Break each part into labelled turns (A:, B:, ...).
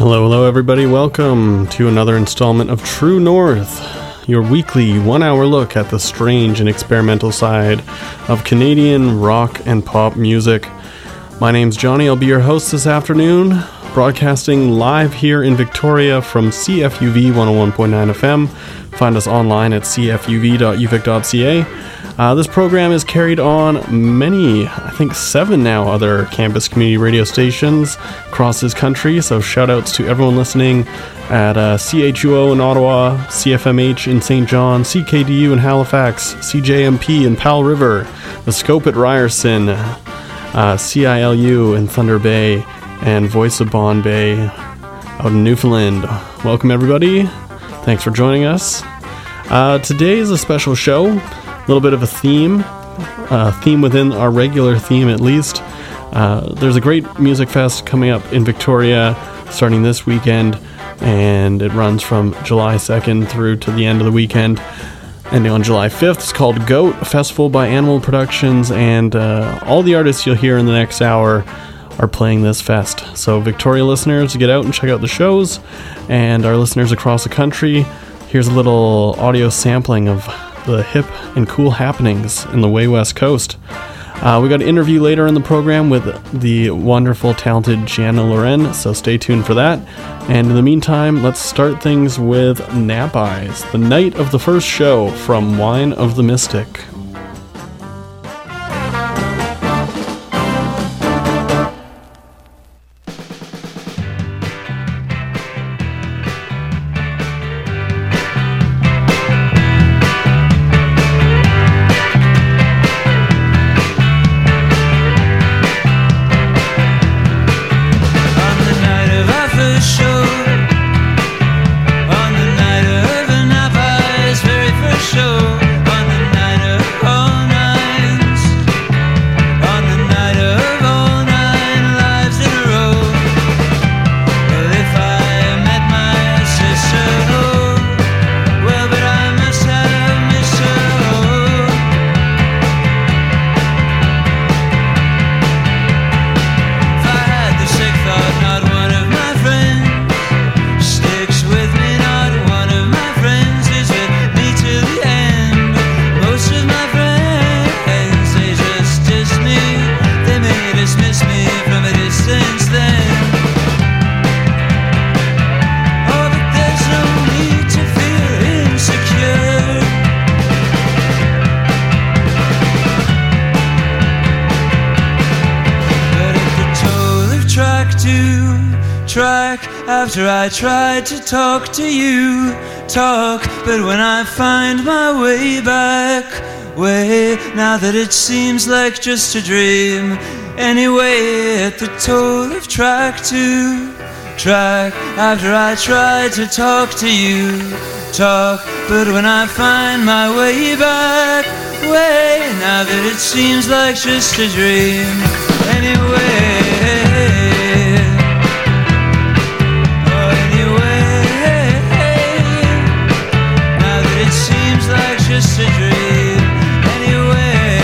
A: Hello everybody, welcome to another installment of True North, your weekly 1 hour look at the strange and experimental side of Canadian rock and pop music. My name's Johnny, I'll be your host this afternoon, broadcasting live here in Victoria from CFUV 101.9 FM. Find us online at cfuv.uvic.ca. This program is carried on many, I think 7 now, other campus community radio stations across this country, so shout outs to everyone listening at CHUO in Ottawa, CFMH in St. John, CKDU in Halifax, CJMP in Powell River, The Scope at Ryerson, CILU in Thunder Bay, and Voice of Bond Bay out in Newfoundland. Welcome everybody, thanks for joining us. Today is a special show. A little bit of a theme within our regular theme at least. There's a great music fest coming up in Victoria starting this weekend, and it runs from July 2nd through to the end of the weekend. And on July 5th, it's called GOAT, a festival by Animal Productions, and all the artists you'll hear in the next hour are playing this fest. So Victoria listeners, get out and check out the shows, and our listeners across the country, here's a little audio sampling of the hip and cool happenings in the way west coast. We got an interview later in the program with the wonderful, talented Gianna Loren, so stay tuned for that. And in the meantime, let's start things with Nap Eyes, the night of the first show from Wine of the Mystic.
B: After I tried to talk to you, but when I find my way back, now that it seems like just a dream, anyway, at the toll of track 2, after I tried to talk to you, but when I find my way back, now that it seems like just a dream, anyway. Just a dream, anyway.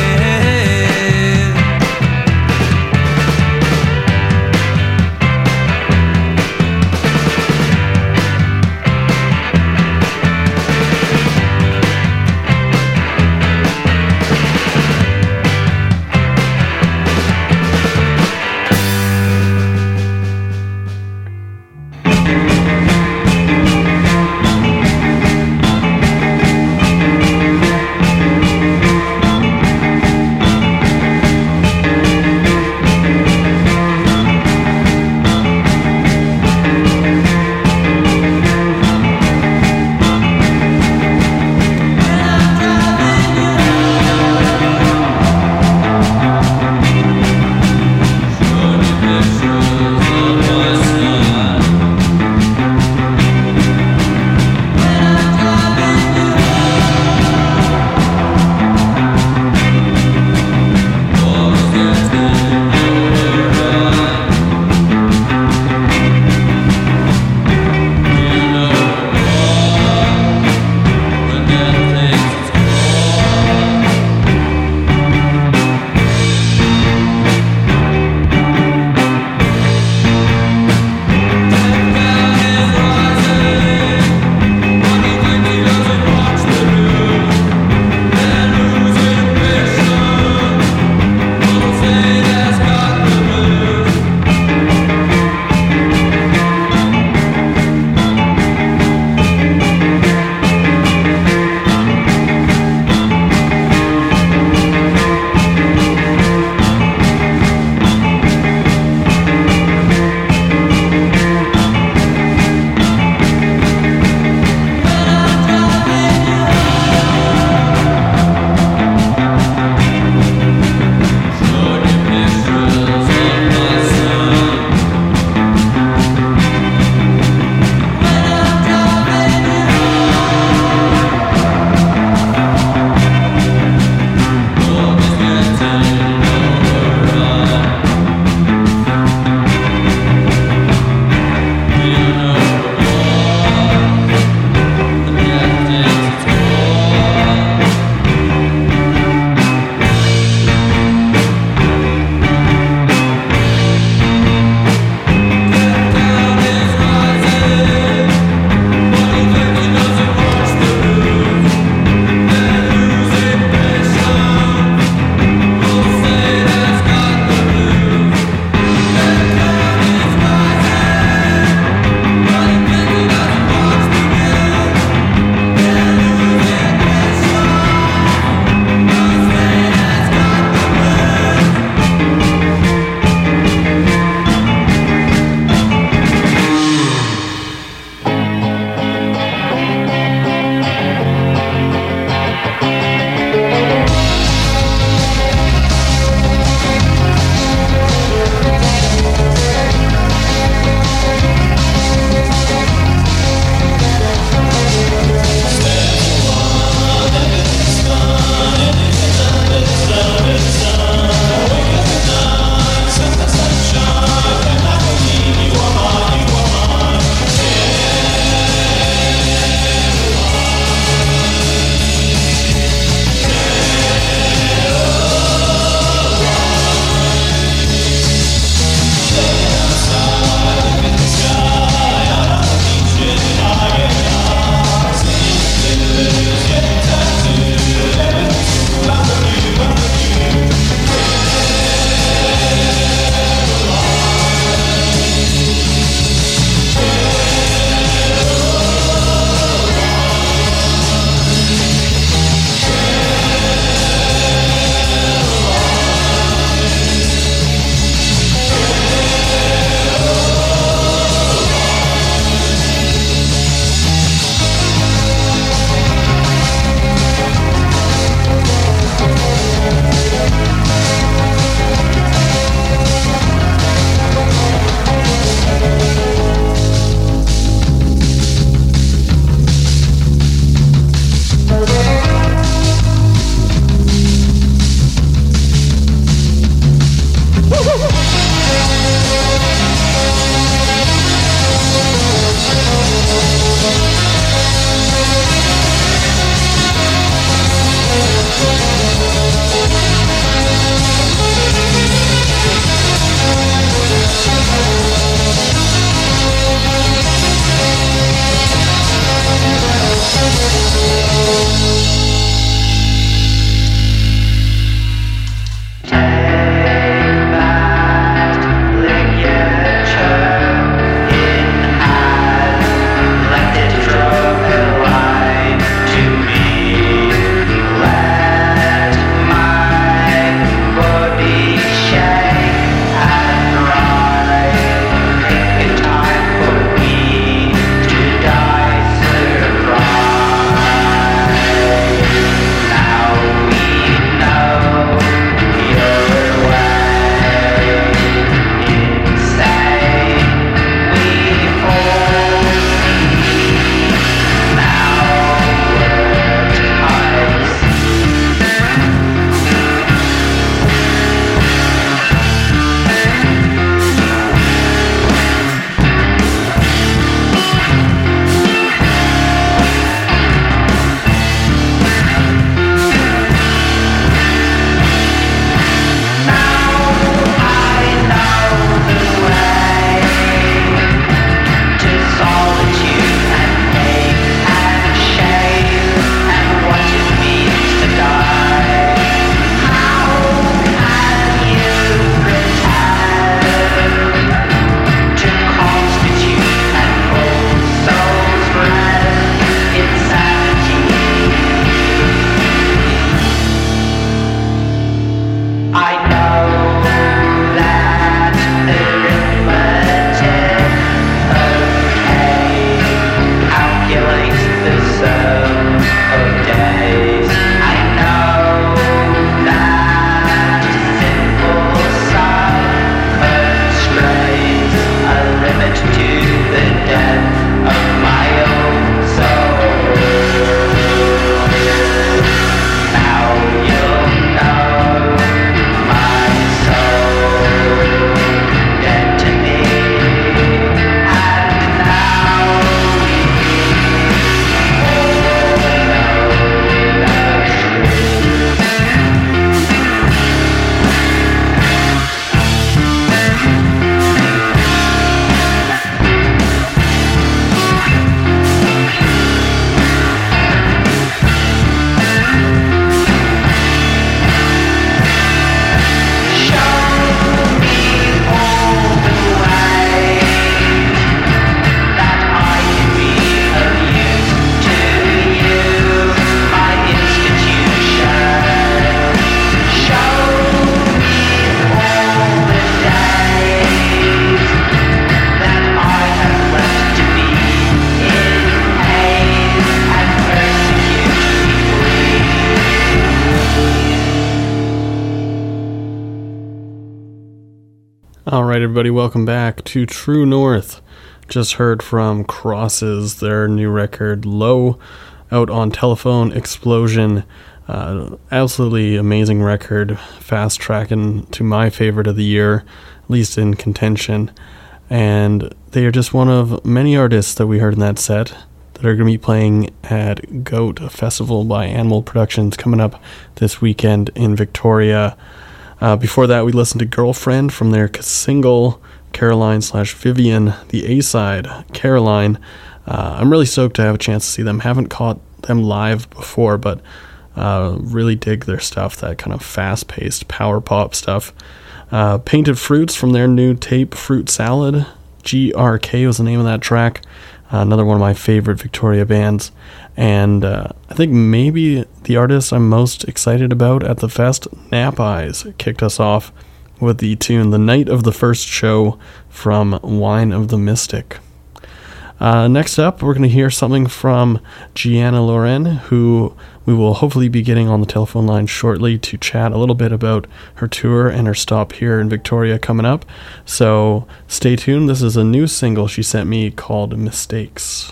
A: All right, everybody, welcome back to True North. Just heard from Crosses, their new record, Low, out on Telephone Explosion. Absolutely amazing record, fast tracking to my favorite of the year, at least in contention. And they are just one of many artists that we heard in that set that are going to be playing at GOAT, a festival by Animal Productions coming up this weekend in Victoria. Before that, we listened to Girlfriend from their single Caroline/Vivian, the A-side, Caroline. I'm really stoked to have a chance to see them. Haven't caught them live before, but really dig their stuff, that kind of fast-paced power pop stuff. Painted Fruits from their new tape, Fruit Salad. GRK was the name of that track. Another one of my favorite Victoria bands. And I think maybe the artist I'm most excited about at the fest, Nap Eyes, kicked us off with the tune The Night of the First Show from Wine of the Mystic. Next up, we're going to hear something from Gianna Loren, who we will hopefully be getting on the telephone line shortly to chat a little bit about her tour and her stop here in Victoria coming up. So stay tuned. This is a new single she sent me called Mistakes.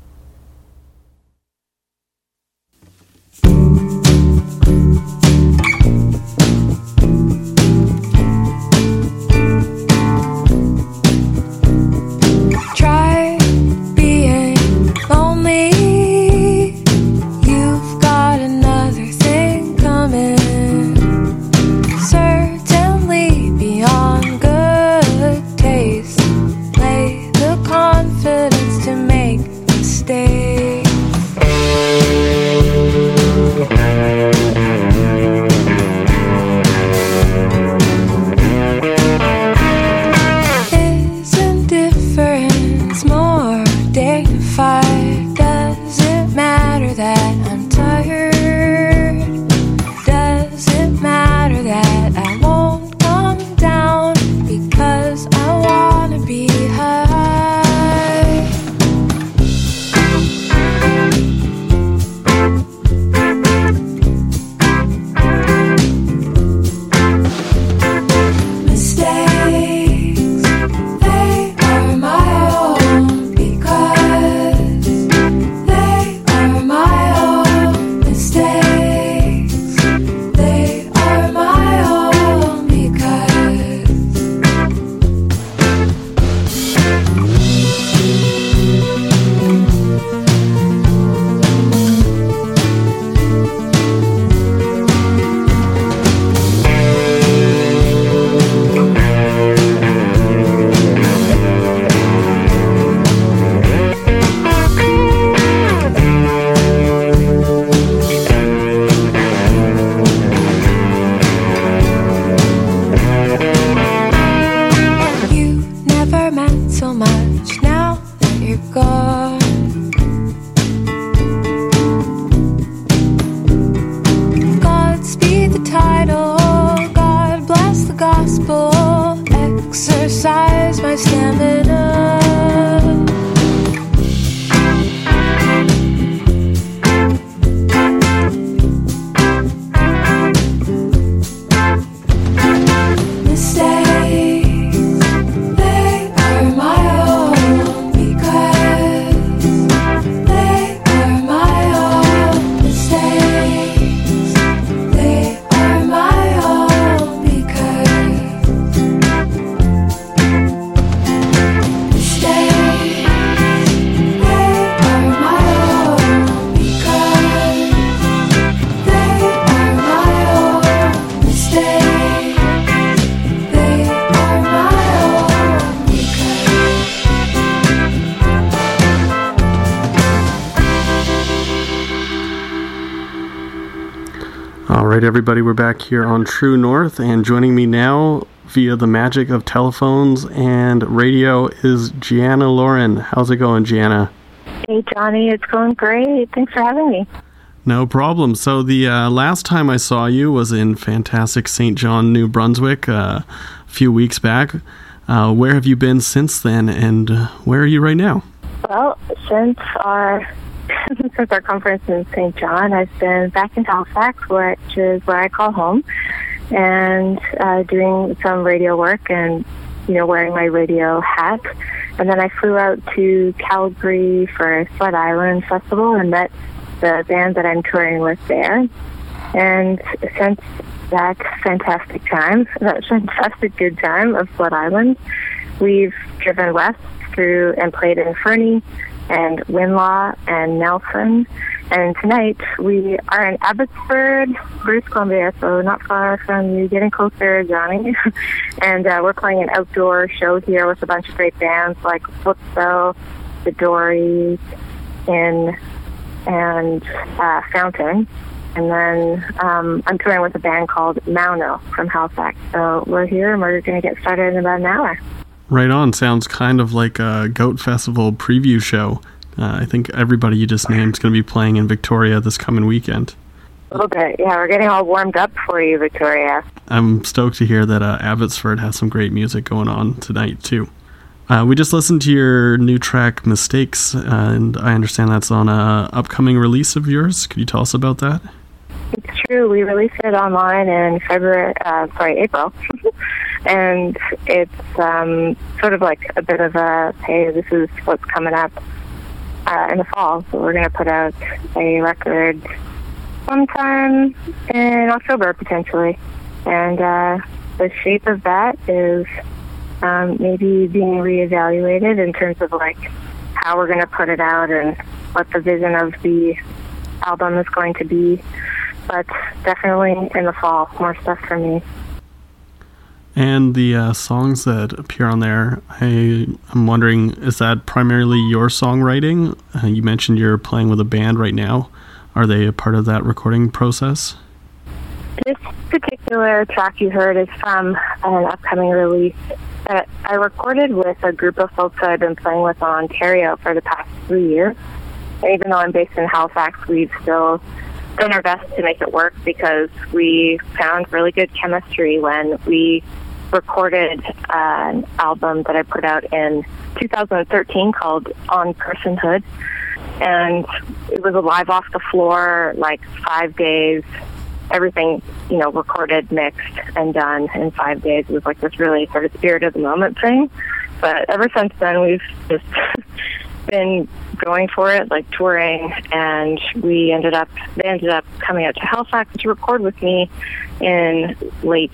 A: Alright everybody, we're back here on True North, and joining me now via the magic of telephones and radio is Gianna Loren. How's it going, Gianna?
C: Hey Johnny, it's going great. Thanks for having me.
A: No problem. So the last time I saw you was in fantastic St. John, New Brunswick, a few weeks back. Where have you been since then, and where are you right now?
C: Well, since our conference in St. John, I've been back in Halifax, which is where I call home, and doing some radio work and wearing my radio hat. And then I flew out to Calgary for Flood Island Festival and met the band that I'm touring with there. And since that fantastic good time of Flood Island, we've driven west through and played in Fernie and Winlaw and Nelson. And tonight we are in Abbotsford, British Columbia, so not far from you, getting closer, Johnny. And we're playing an outdoor show here with a bunch of great bands like Flipso, The Dories, and Fountain. And then I'm touring with a band called Mauno from Halifax. So we're here and we're going to get started in about an hour.
A: Right on. Sounds kind of like a Goat Festival preview show. I think everybody you just named is going to be playing in Victoria this coming weekend.
C: A little bit. Yeah, we're getting all warmed up for you, Victoria.
A: I'm stoked to hear that Abbotsford has some great music going on tonight, too. We just listened to your new track, Mistakes, and I understand that's on an upcoming release of yours. Could you tell us about that?
C: It's true. We released it online in April. And it's sort of like a bit of a, hey, this is what's coming up in the fall. So we're going to put out a record sometime in October, potentially. And the shape of that is maybe being reevaluated in terms of like how we're going to put it out and what the vision of the album is going to be. But definitely in the fall, more stuff for me.
A: And the songs that appear on there, I'm wondering, is that primarily your songwriting? You mentioned you're playing with a band right now. Are they a part of that recording process?
C: This particular track you heard is from an upcoming release that I recorded with a group of folks that I've been playing with in Ontario for the past 3 years. And even though I'm based in Halifax, we've still done our best to make it work because we found really good chemistry when we recorded an album that I put out in 2013 called On Personhood. And it was a live off the floor, like 5 days, everything, recorded, mixed, and done in 5 days. It was like this really sort of spirit of the moment thing. But ever since then, we've just been going for it, like touring, and they ended up coming out to Halifax to record with me in late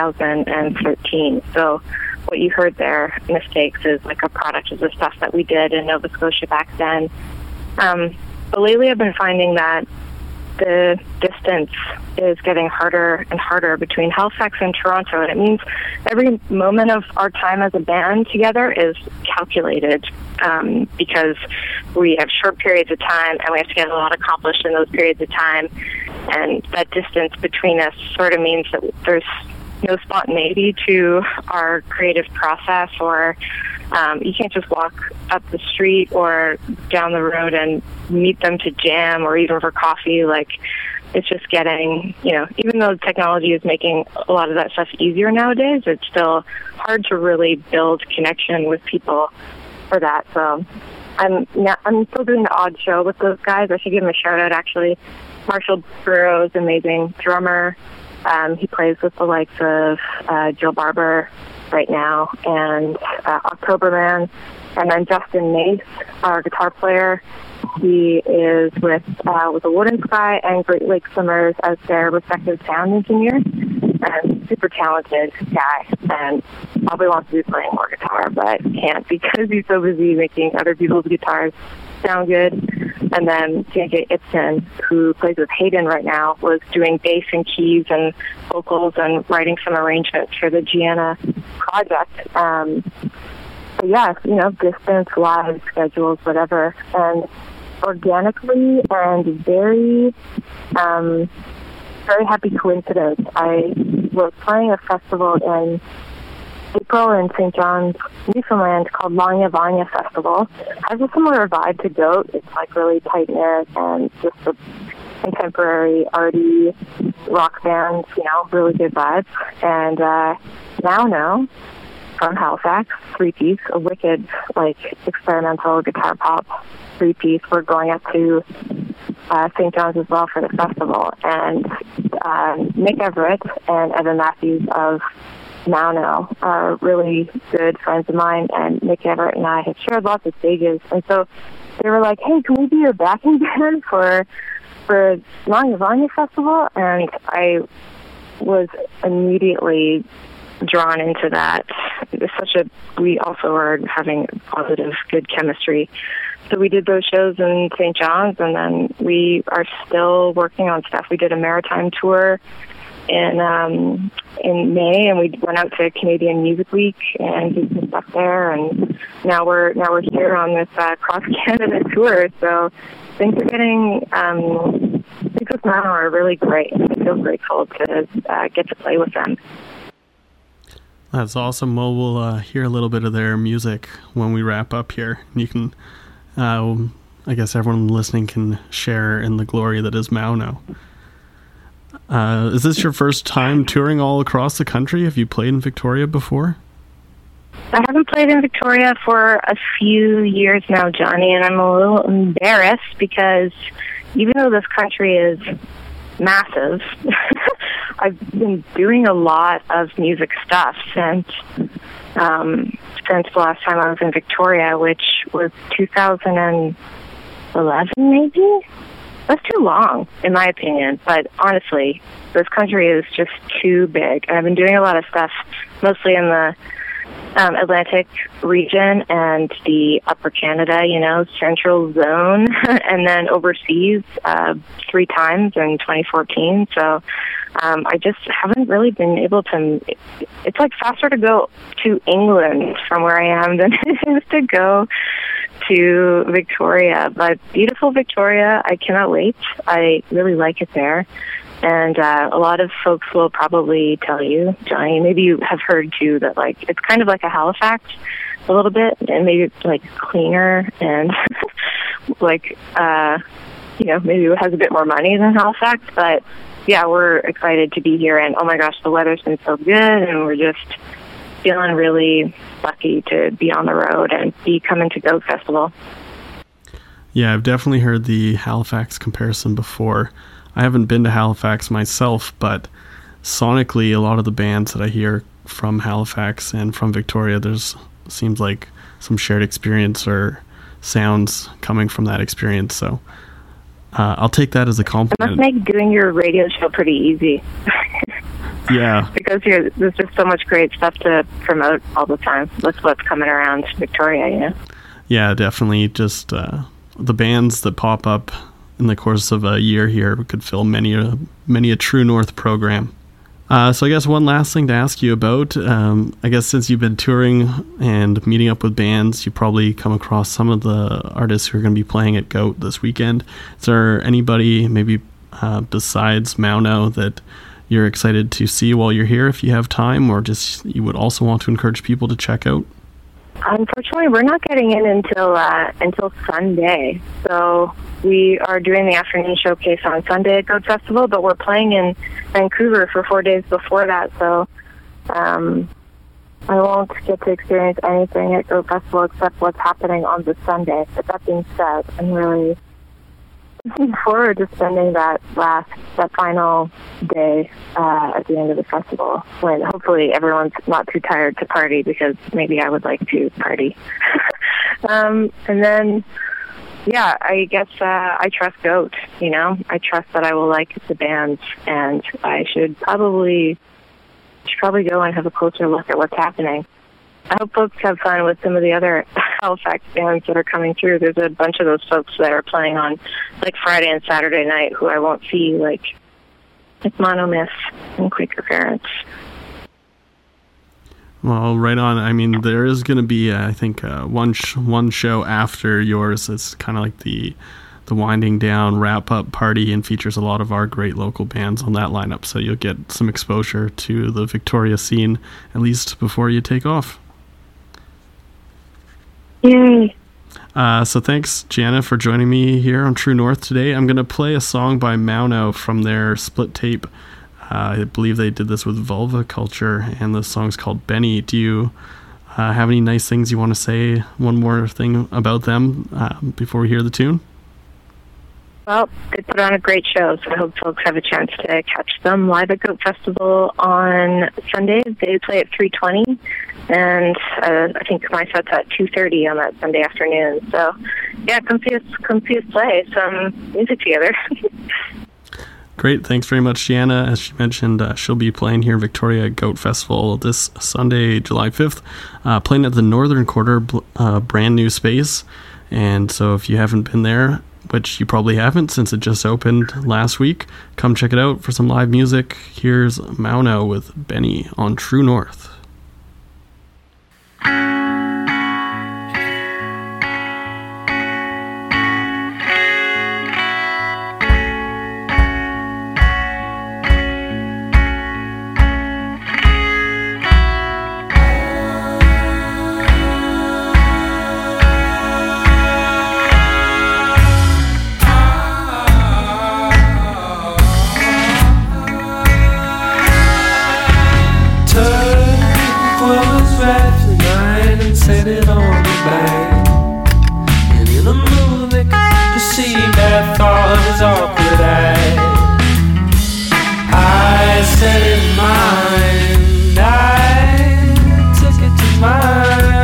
C: 2013. So what you heard there, Mistakes, is like a product of the stuff that we did in Nova Scotia back then. But lately I've been finding that the distance is getting harder and harder between Halifax and Toronto, and it means every moment of our time as a band together is calculated because we have short periods of time and we have to get a lot accomplished in those periods of time, and that distance between us sort of means that there's no spontaneity to our creative process, or you can't just walk up the street or down the road and meet them to jam or even for coffee. Like, it's just getting, even though technology is making a lot of that stuff easier nowadays, it's still hard to really build connection with people for that. So I'm still doing the odd show with those guys. I should give them a shout out, actually. Marshall Burrows, amazing drummer. He plays with the likes of Joe Barber right now, and Octoberman, and then Justin Mace, our guitar player. He is with the Wooden Sky and Great Lake Swimmers as their respective sound engineer, and super talented guy, and probably wants to be playing more guitar, but can't because he's so busy making other people's guitars sound good. And then JJ Ibsen, who plays with Hayden right now, was doing bass and keys and vocals and writing some arrangements for the Gianna project. But yeah, distance, live schedules, whatever. And organically and very happy coincidence, I was playing a festival in April in St. John's, Newfoundland, called Lanya Vanya Festival. It has a similar vibe to Goat. It's like really tight-knit and just a contemporary, arty rock band, really good vibes. And Mauno from Halifax, three-piece, a wicked, experimental guitar pop three-piece. We're going up to St. John's as well for the festival. And Nick Everett and Evan Matthews of Mauno are really good friends of mine, and Nick Everett and I have shared lots of stages. And so they were like, hey, can we be your backing band for Vanya Vanya Festival? And I was immediately drawn into that. We also are having positive, good chemistry. So we did those shows in St. John's, and then we are still working on stuff. We did a maritime tour in May, and we went out to Canadian Music Week and did some stuff there. And now we're here on this cross Canada tour. So things are getting. Things with Mauno are really great. I feel grateful to get to play with them.
A: That's awesome. Well, we'll hear a little bit of their music when we wrap up here. You can, I guess everyone listening can share in the glory that is Mauno. Is this your first time touring all across the country? Have you played in Victoria before?
C: I haven't played in Victoria for a few years now, Johnny, and I'm a little embarrassed because even though this country is massive, I've been doing a lot of music stuff since the last time I was in Victoria, which was 2011 maybe? That's too long, in my opinion. But honestly, this country is just too big. And I've been doing a lot of stuff, mostly in the Atlantic region and the Upper Canada, Central Zone, and then overseas 3 times in 2014. So I just haven't really been able to. It's like faster to go to England from where I am than it is to go to Victoria. But beautiful Victoria, I cannot wait. I really like it there. And a lot of folks will probably tell you, Johnny, maybe you have heard too, that it's kind of like a Halifax a little bit, and maybe it's cleaner and maybe it has a bit more money than Halifax. But yeah, we're excited to be here, and oh my gosh, the weather's been so good, and we're just feeling really lucky to be on the road and be coming to Goat Festival.
A: Yeah, I've definitely heard the Halifax comparison before. I haven't been to Halifax myself, but sonically, a lot of the bands that I hear from Halifax and from Victoria, seems like some shared experience or sounds coming from that experience. So I'll take that as a compliment.
C: It must make doing your radio show pretty easy.
A: Yeah.
C: Because there's just so much great stuff to promote all the time. That's what's coming around Victoria,
A: Yeah, definitely. Just the bands that pop up in the course of a year here could fill many a True North program. So I guess one last thing to ask you about, I guess since you've been touring and meeting up with bands, you probably come across some of the artists who are going to be playing at Goat this weekend. Is there anybody maybe besides Mauno that you're excited to see while you're here if you have time, or just you would also want to encourage people to check out?
C: Unfortunately, we're not getting in until Sunday. So we are doing the afternoon showcase on Sunday at Goat Festival, but we're playing in Vancouver for 4 days before that. So I won't get to experience anything at Goat Festival except what's happening on the Sunday. But that being said, I'm really looking forward to spending that final day at the end of the festival, when hopefully everyone's not too tired to party, because maybe I would like to party. And then, yeah, I guess I trust Goat. I trust that I will like the bands, and I should probably go and have a closer look at what's happening. I hope folks have fun with some of the other Halifax bands that are coming through. There's a bunch of those folks that are playing on Friday and Saturday night who I won't see, like Monomyth and Quaker Parents.
A: Well, right on. I mean, there is going to be, I think, one show after yours. It's kind of like the winding down wrap-up party, and features a lot of our great local bands on that lineup. So you'll get some exposure to the Victoria scene, at least before you take off.
C: Yay.
A: So thanks, Gianna, for joining me here on True North today. I'm going to play a song by Mauno from their split tape. I believe they did this with Vulva Culture, and the song's called Benny. Do you have any nice things you want to say, one more thing about them before we hear the tune?
C: Well, they put on a great show, so I hope folks have a chance to catch them live at Goat Festival on Sunday. They play at 3:20, and I think my set's at 2:30 on that Sunday afternoon. So, yeah, come see us play some music together.
A: Great. Thanks very much, Gianna. As she mentioned, she'll be playing here in Victoria at Goat Festival this Sunday, July 5th, playing at the Northern Quarter, brand new space. And so if you haven't been there, which you probably haven't since it just opened last week, come check it out for some live music. Here's Mauno with Benny on True North.
D: Set it on the back, and in a mood that could perceive that thought is awkward. I set it mine, I took it to mine.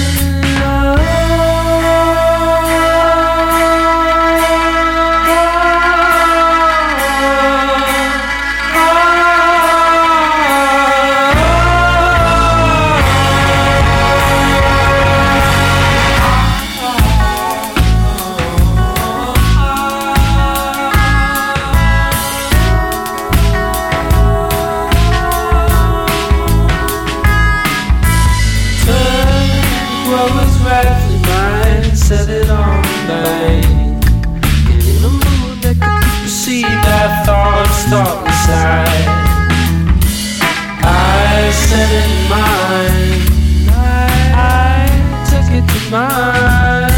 D: Set it on the bank, and in a mood that could perceive that thoughts inside. I set it mine, I took it to mine.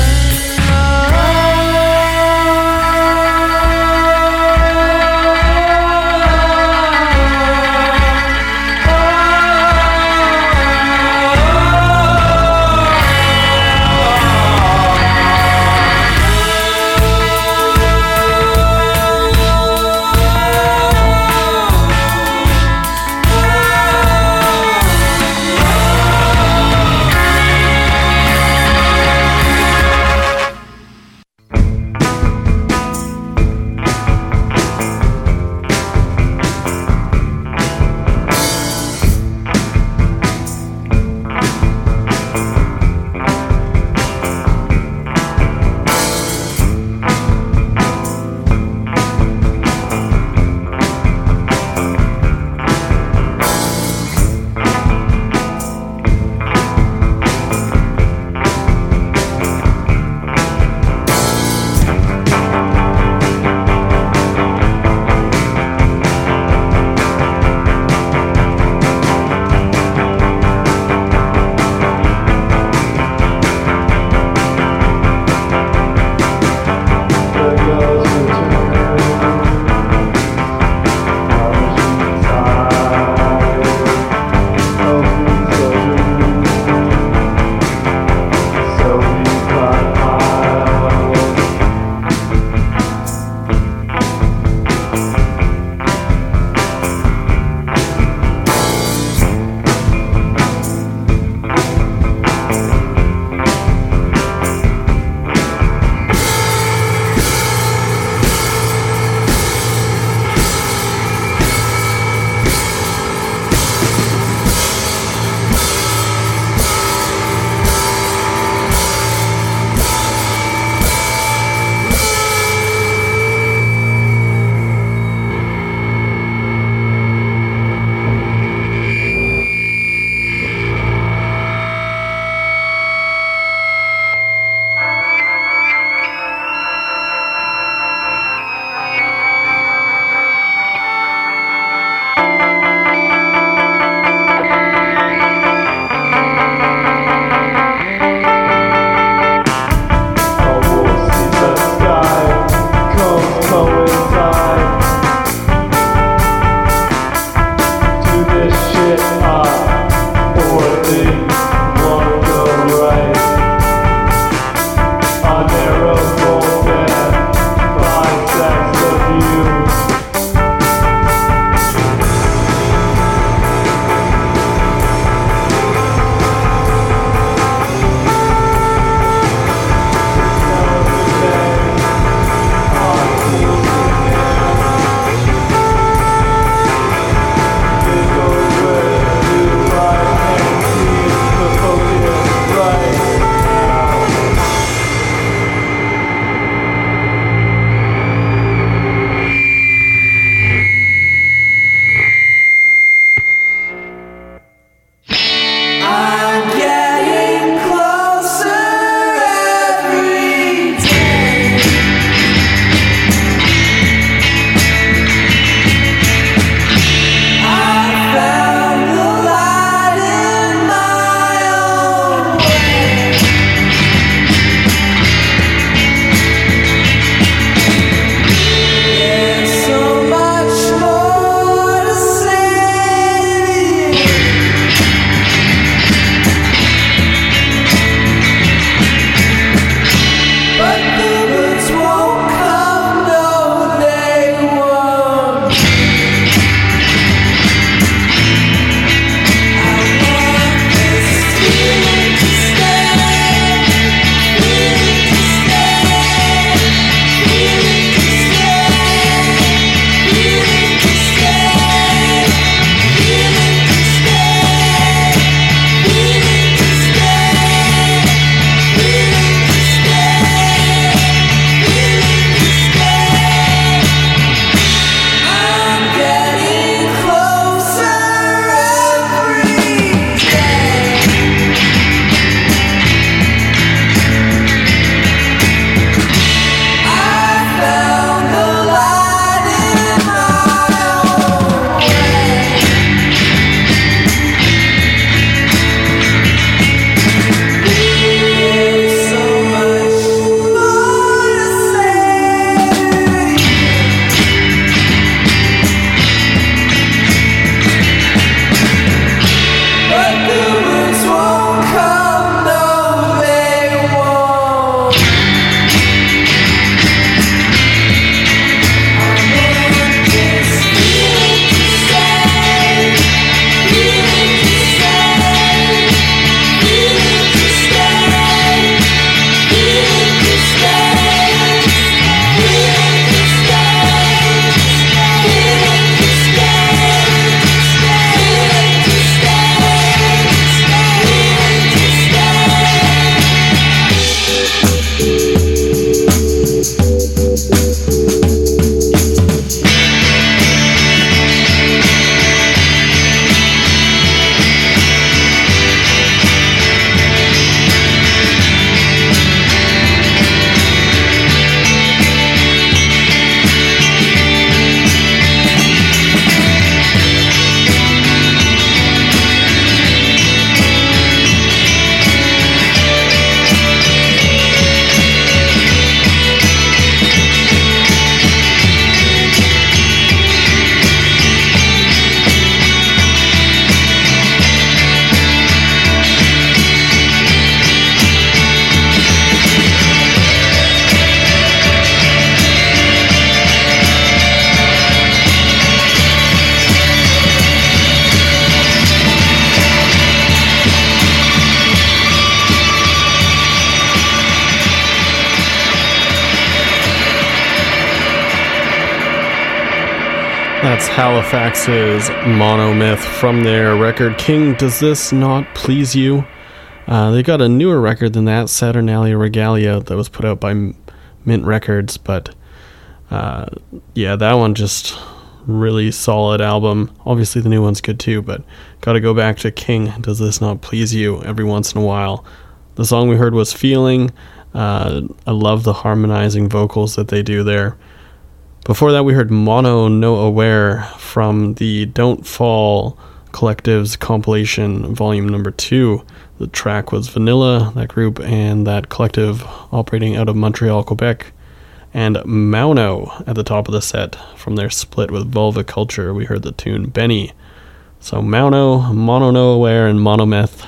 A: That's Halifax's Monomyth from their record King Does This Not Please You? They got a newer record than that, Saturnalia Regalia, that was put out by Mint Records, but yeah, that one just really solid album. Obviously the new one's good too, but gotta go back to King Does This Not Please You every once in a while. The song we heard was Feeling. I love the harmonizing vocals that they do there. Before that, we heard Mono No Aware from the Don't Fall Collective's compilation, volume number 2. The track was Vanilla, that group, and that collective operating out of Montreal, Quebec. And Mauno at the top of the set from their split with Vulva Culture. We heard the tune Benny. So Mauno, Mono No Aware, and Monomyth.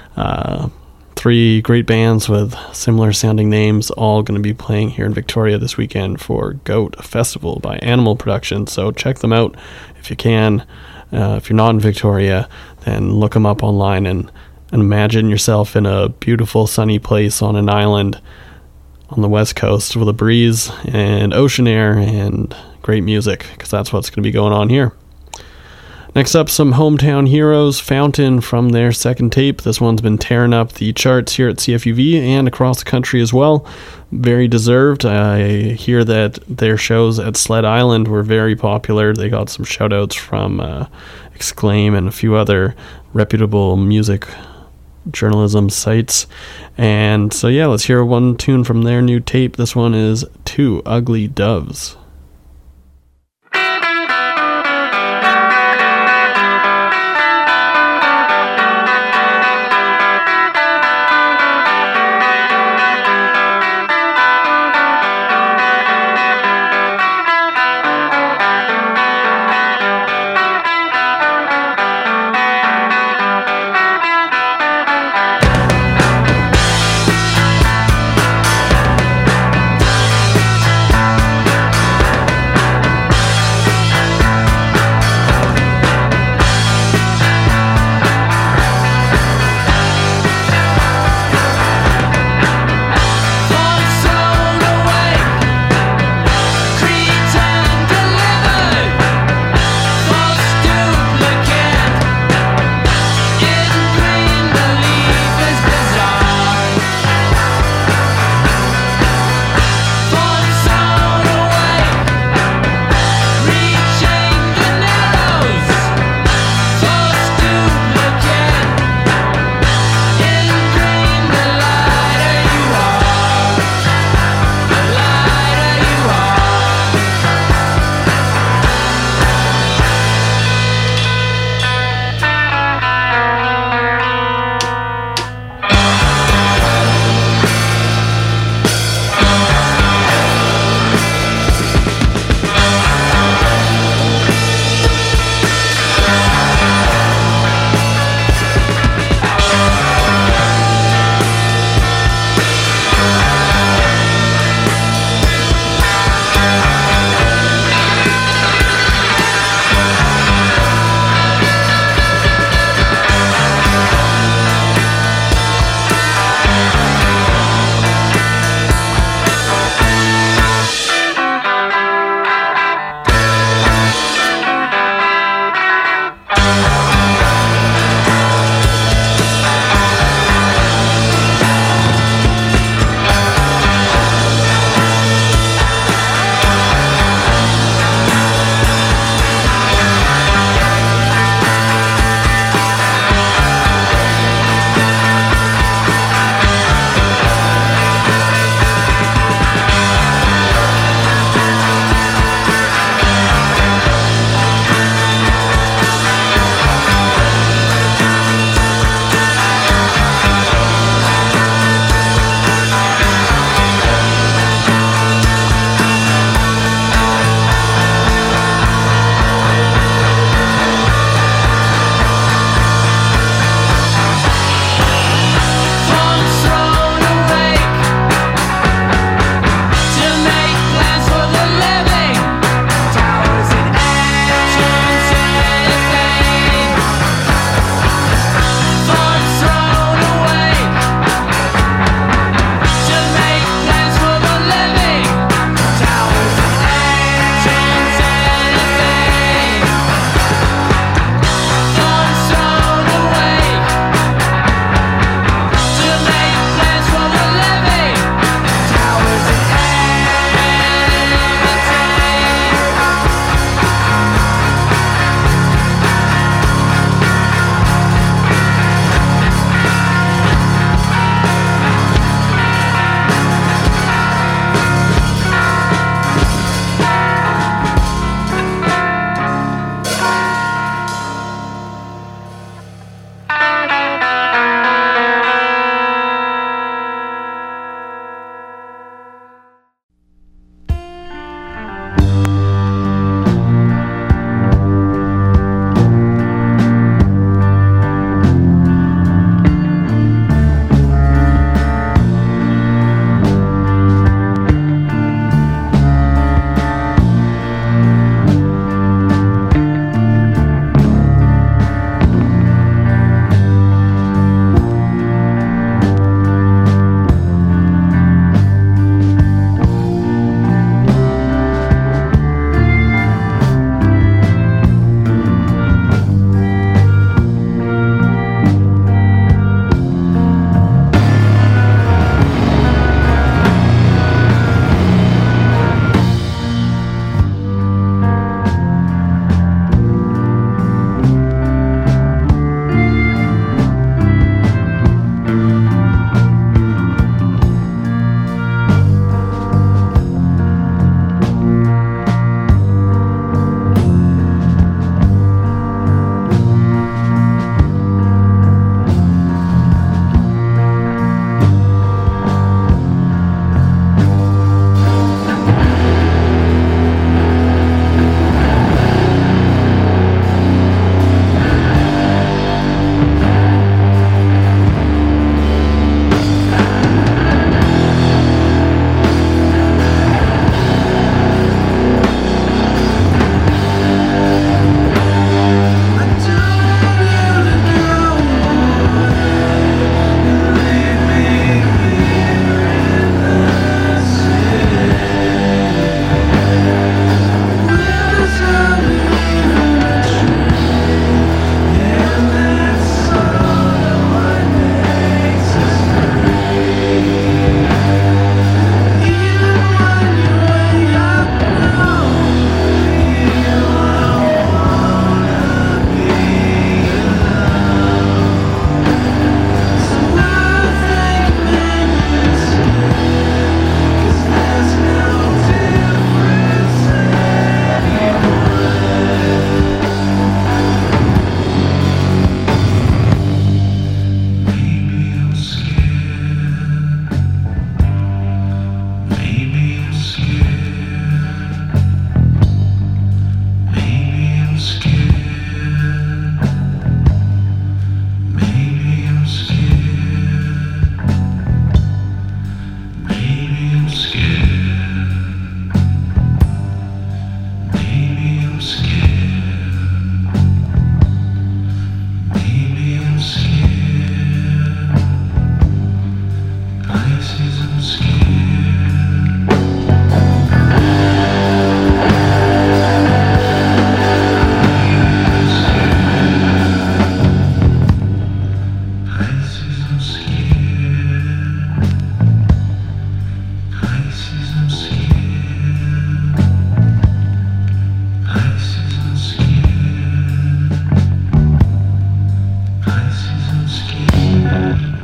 A: 3 great bands with similar sounding names, all going to be playing here in Victoria this weekend for Goat Festival by Animal Production. So check them out if you can. If you're not in Victoria, then look them up online and imagine yourself in a beautiful sunny place on an island on the west coast with a breeze and ocean air and great music, because that's what's going to be going on here. Next up, some hometown heroes, Fountain from their second tape. This one's been tearing up the charts here at CFUV and across the country as well. Very deserved. I hear that their shows at Sled Island were very popular. They got some shout-outs from Exclaim and a few other reputable music journalism sites. And so yeah, let's hear one tune from their new tape. This one is Two Ugly Doves.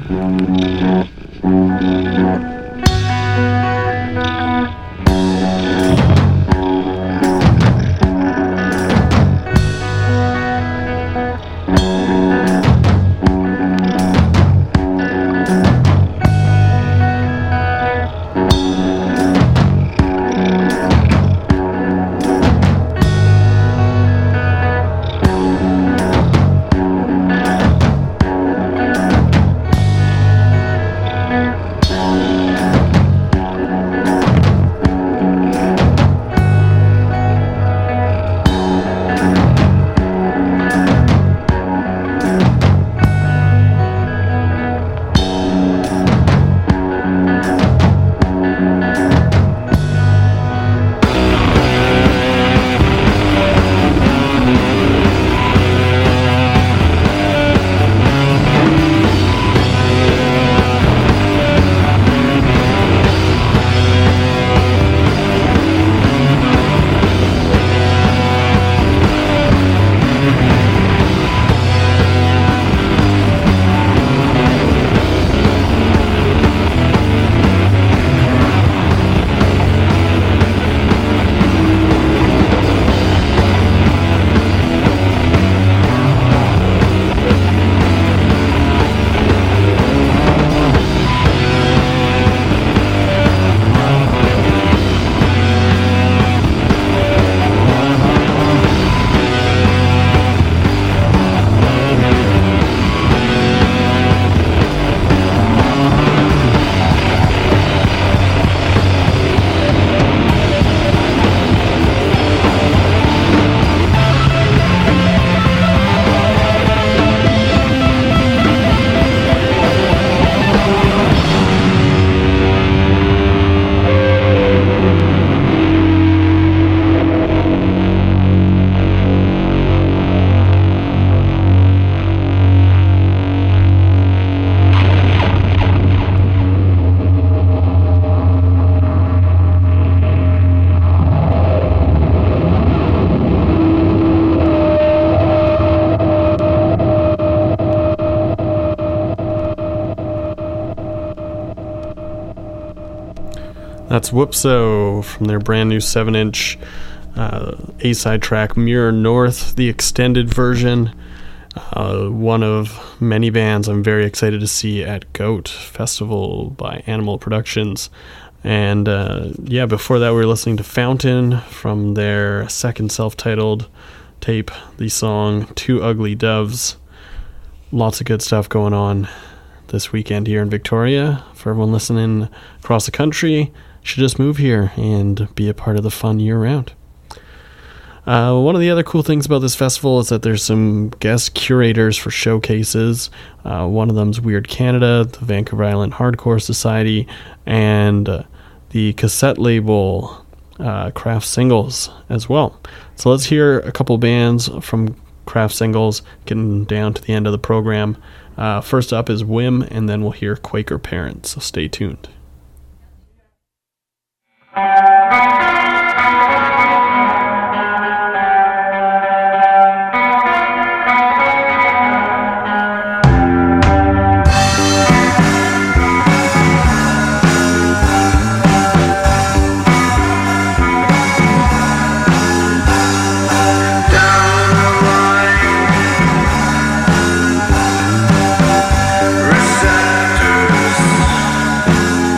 A: That's Whoopso from their brand new 7-inch A-side track, Mirror North, the extended version. One of many bands I'm very excited to see at GOAT Festival by Animal Productions. And before that we were listening to Fountain from their second self-titled tape, the song Two Ugly Doves. Lots of good stuff going on this weekend here in Victoria. For everyone listening across the country, should just move here and be a part of the fun year-round. One of the other cool things about this festival is that there's some guest curators for showcases. One of them's Weird Canada, the Vancouver Island Hardcore Society, and the cassette label Craft Singles as well. So let's hear a couple bands from Craft Singles, getting down to the end of the program. First up is Whim, and then we'll hear Quaker Parents, so stay tuned.
E: Receptors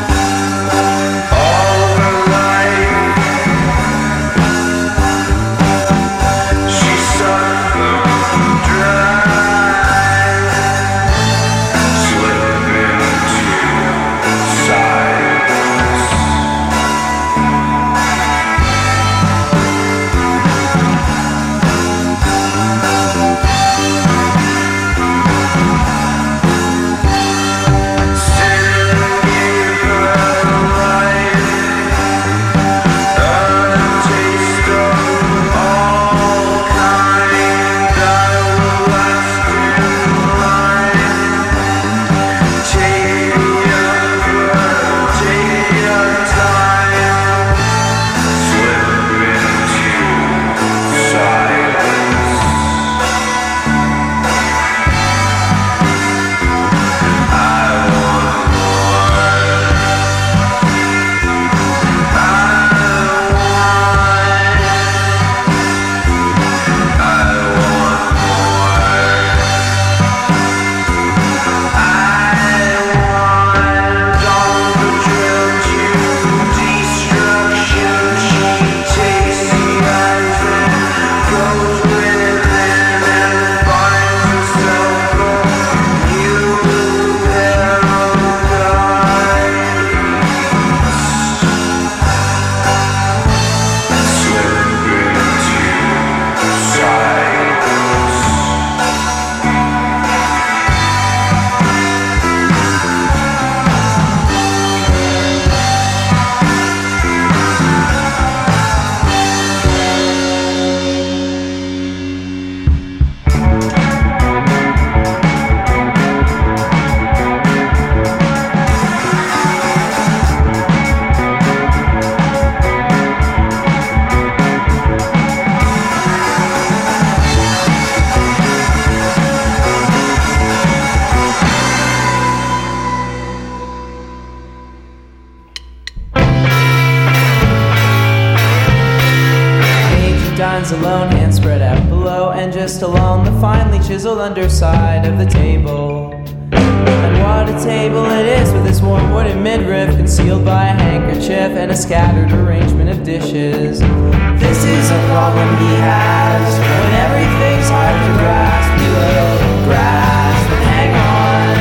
E: stands alone, hands spread out below, and just along the finely chiseled underside of the table. And what a table it is, with its warm wooden midriff concealed by a handkerchief and a scattered arrangement of dishes. This is a problem he has. When everything's hard to grasp, he will grasp and hang on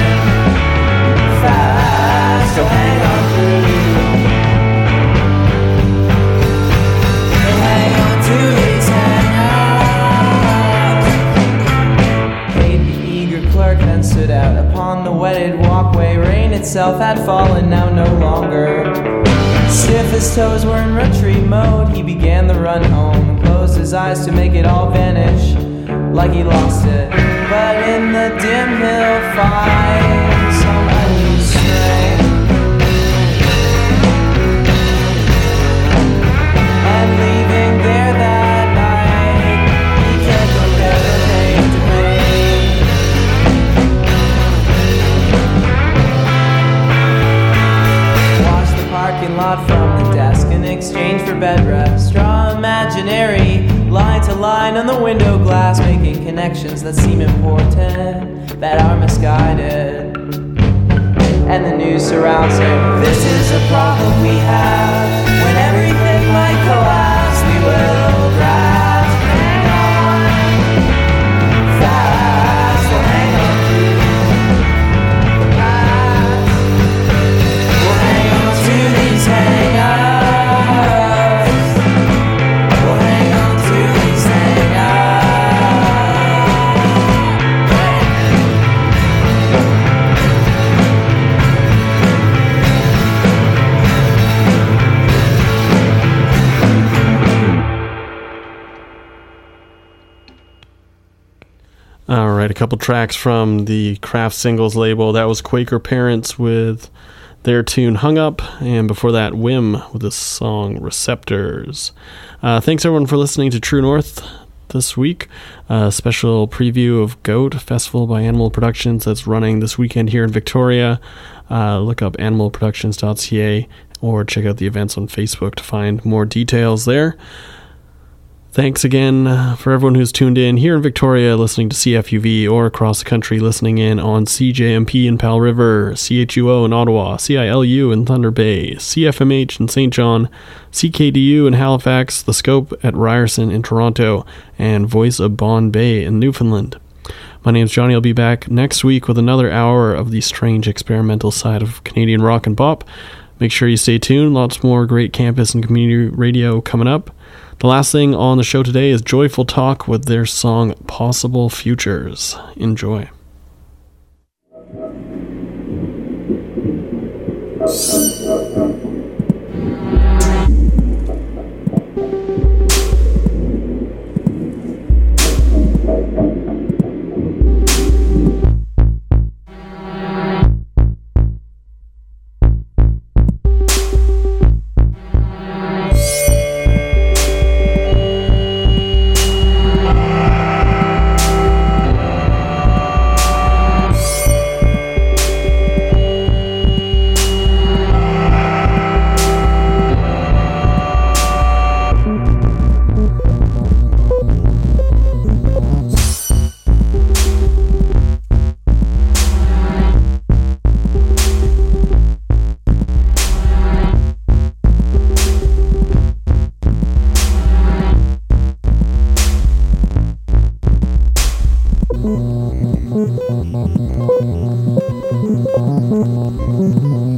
E: fast. So hang on through. And hang on to his hang-out. Paid the eager clerk, then stood out upon the wetted walkway. Rain itself had fallen, now no longer. Stiff his toes were in retreat mode, he began the run home and closed his eyes to make it all vanish like he lost it. But in the dim he'll find some unused strength, and leaving there that night, he can't compare the pain to pain. Watch the parking lot from the desk in exchange for bed rest. Draw imaginary line to line on the window glass, making connections that seem important, that are misguided. And the news surrounds him. This is a problem we have. When everything might collapse, we will grasp. Hang on fast, we'll hang on through the past. We'll hang on to these hang-ups. We'll hang on to these hang-ups.
A: All right, a couple tracks from the Kraft Singles label. That was Quaker Parents with their tune Hung Up, and before that, Whim with the song Receptors. Thanks everyone for listening to True North this week. A special preview of GOAT Festival by Animal Productions that's running this weekend here in Victoria. Look up animalproductions.ca or check out the events on Facebook to find more details there. Thanks again for everyone who's tuned in here in Victoria listening to CFUV, or across the country listening in on CJMP in Powell River, CHUO in Ottawa, CILU in Thunder Bay, CFMH in St. John, CKDU in Halifax, The Scope at Ryerson in Toronto, and Voice of Bon Bay in Newfoundland. My name's Johnny. I'll be back next week with another hour of the strange experimental side of Canadian rock and pop. Make sure you stay tuned. Lots more great campus and community radio coming up. The last thing on the show today is Joyful Talk with their song Possible Futures. Enjoy.
F: Mm-hmm.